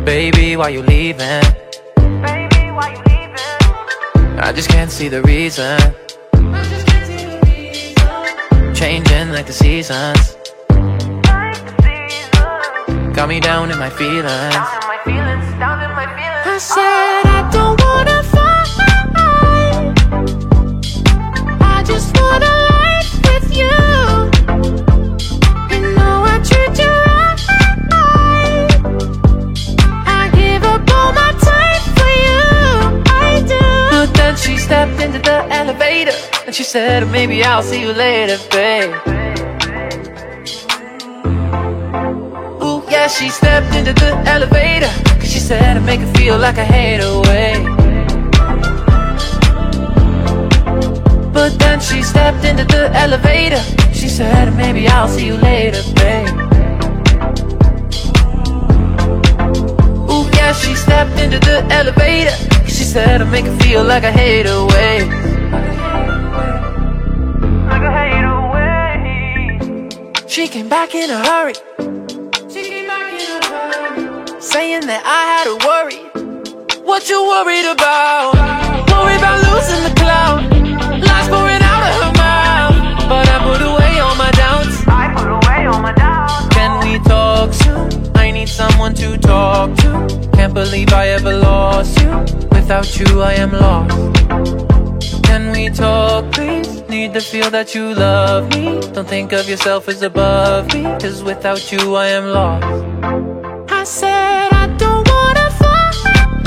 Baby, why you leaving? Baby, why you leaving? I just can't see the reason. Changing like the seasons. Like the season. Got me down in my feelings. Down in my feelings, down in my feelings. I said I don't wanna fight, I just wanna life with you. You know I treat you right, I give up all my time for you, I do. But then she stepped into the elevator and she said, maybe I'll see you later, babe. Ooh, yeah, she stepped into the elevator, cause she said to make her feel like I hate her way. But then she stepped into the elevator, she said, maybe I'll see you later, babe. Ooh, yeah, she stepped into the elevator, cause she said to make her feel like I hate her way. Like I hate away. She came back in a hurry, saying that I had to worry. What you worried about? Worried about losing the clout. Lies pouring out of her mouth, but I put away all my doubts. I put away all my doubts. Can we talk soon? I need someone to talk to. Can't believe I ever lost you. Without you I am lost. Can we talk please? Need to feel that you love me. Don't think of yourself as above me, cause without you I am lost. I said I don't wanna fight,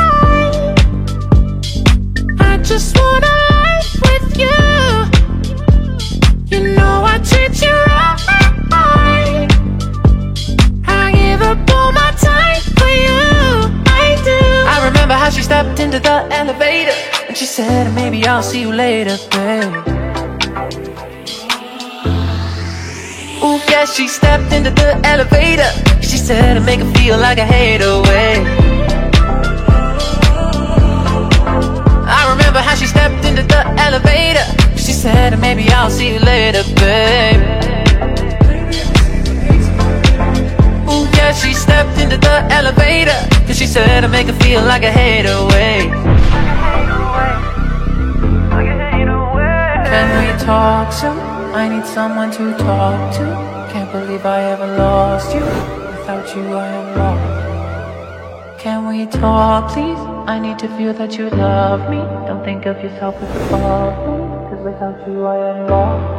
I just wanna life with you. You know I treat you right, I give up all my time for you, I do. I remember how she stepped into the elevator and she said, maybe I'll see you later, babe. Ooh, yeah, she stepped into the elevator. She said to make her feel like I hate her way. I remember how she stepped into the elevator. She said, maybe I'll see you later, babe. Ooh, yeah, she stepped into the elevator, cause she said to make her feel like I hate her way. Like I hate away. Can we talk soon? I need someone to talk to. Can't believe I ever lost you. Without you I am lost. Can we talk please? I need to feel that you love me. Don't think of yourself as above me, cause without you I am lost.